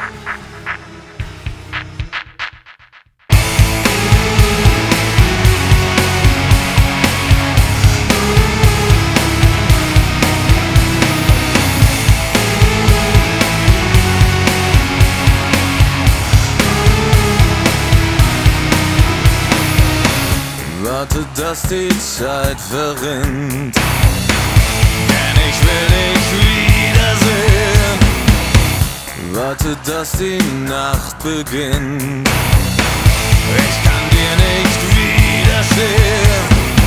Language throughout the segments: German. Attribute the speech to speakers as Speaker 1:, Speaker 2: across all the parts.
Speaker 1: Warte, dass die Zeit verrinnt, denn ich will dich wiedersehen. Warte, dass die Nacht beginnt, ich kann dir nicht widerstehen.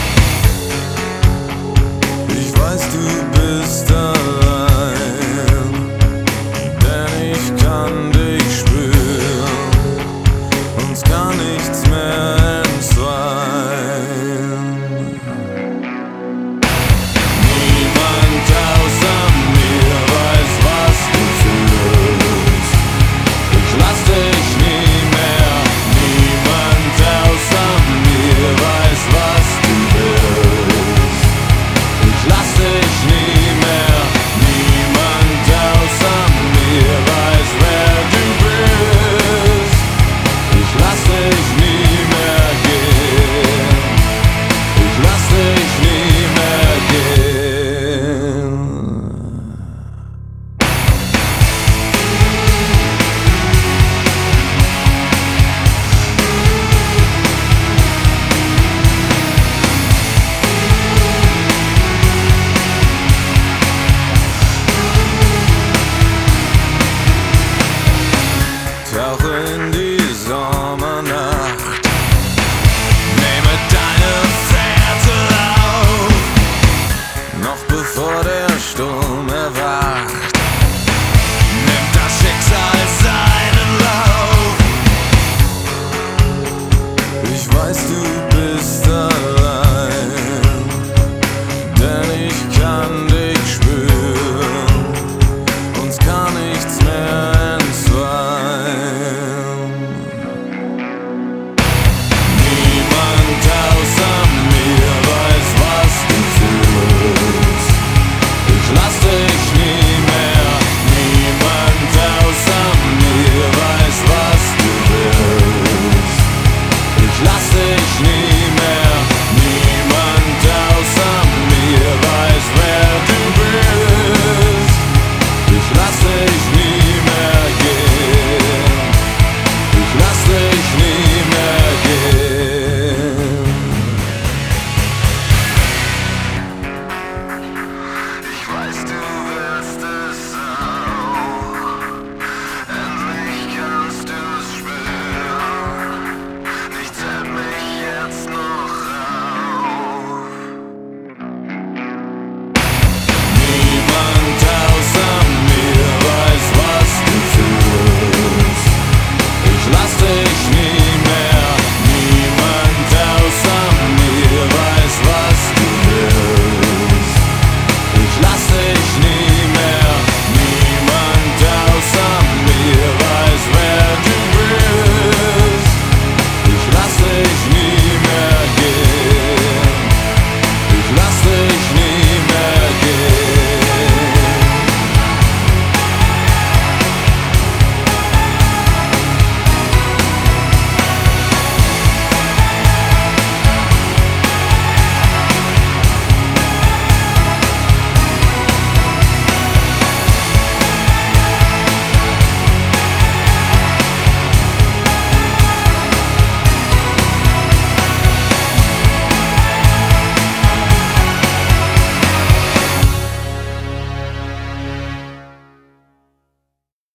Speaker 1: Ich weiß, du bist allein, denn ich kann dich spüren, uns kann nichts mehr entzweien. Niemand außer mir weiß, was du fühlst. Ich lass dich nie mehr. Niemand außer mir weiß, was du willst. Ich lass dich nie mehr. Niemand außer mir weiß, wer du bist. Ich lass dich nie mehr gehen. Ich lass dich nie mehr gehen. Tauche in die Sommernacht, nehme deine Fährte auf, noch bevor der Sturm erwacht, nimmt das Schicksal seinen Lauf. Ich weiß, du bist allein, denn ich kann